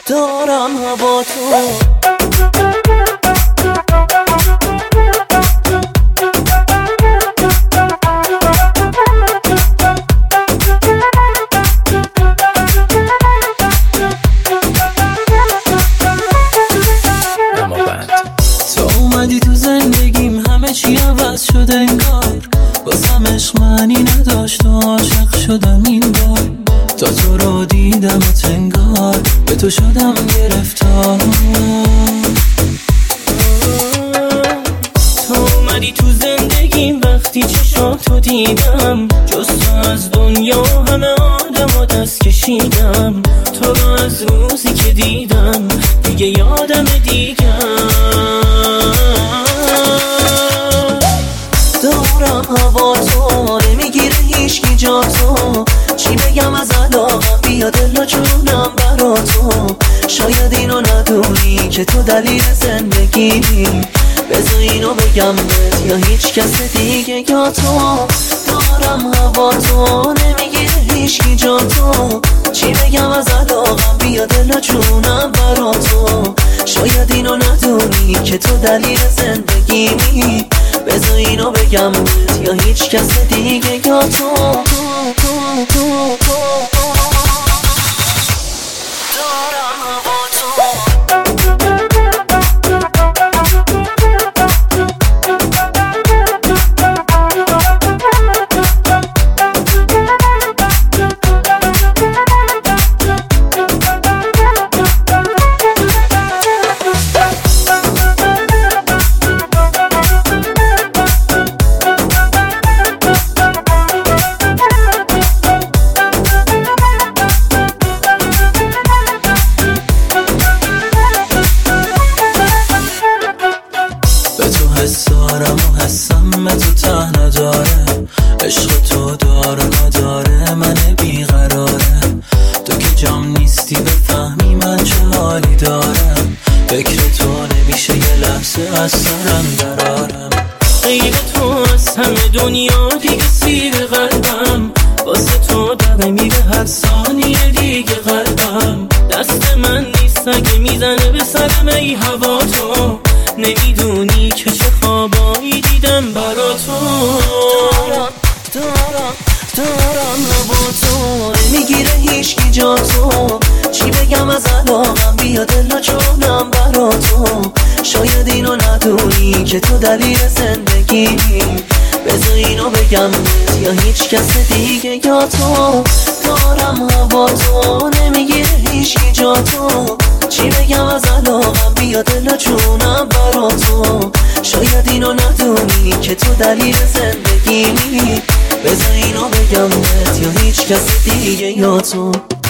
دارم هوا تو. اومدی تو زندگیم همه چی عوض شده انگار، واسم عشق معنی نداشت و عاشق شدم این بار. تا تو رو دیدم و تنگار به تو شدم گرفتار. تو اومدی تو زندگیم وقتی چشاتو دیدم، جز تو از دنیا همه آدم دست کشیدم. تو رو از روزی که دیدم دیگه یادم دیگم. دارم هوا تو، نمیگیره هیچکی جا تو. چی بگم از علاقم، بیا دل و جونم برا تو. شاید اینو ندونی که تو دلیل زندگیمی، بذار اینو بگم بهت یا هیچ کس دیگه یا تو. دارم هوا تو، نمیگیره هیچکی جا تو. چی بگم از علاقم، بیا دل و جونم برا تو. شاید اینو ندونی که تو دلیل زندگیمی، بذار اینو بگم بهت یا هیچ کس دیگه یا تو. دارم هوا تو. حسارم و حسم تو ته نداره، عشق تو داره نداره من بیقراره. تو که جام نیستی بفهمی من چه حالی دارم، فکر تو نمیشه یه لحظه از سرم درارم. غیر تو از همه دنیا دیگه سیر قلبم، واسه تو داره میره هر ثانیه دیگه قلبم. دست من نیست اگه میزنه به سرم ای هوا تو. نمیدونی که چه خوابایی دیدم برا تو. دارم هوا تو، نمیگیره هیچکی جا تو. چی بگم از علاقم، بیا دل و جونم برا تو. شاید اینو ندونی که تو دلیل زندگیمی، بذار اینو بگم بهت یا هیچ کس دیگه یا تو. دارم هوا تو، نمیگیره هیچکی جا تو. چی بگم از علاقم، بیا دل و جونم برا تو. شاید اینو ندونی که تو دلیل زندگیمی، بذار اینو بگم بهت یا هیچ کس دیگه یا تو.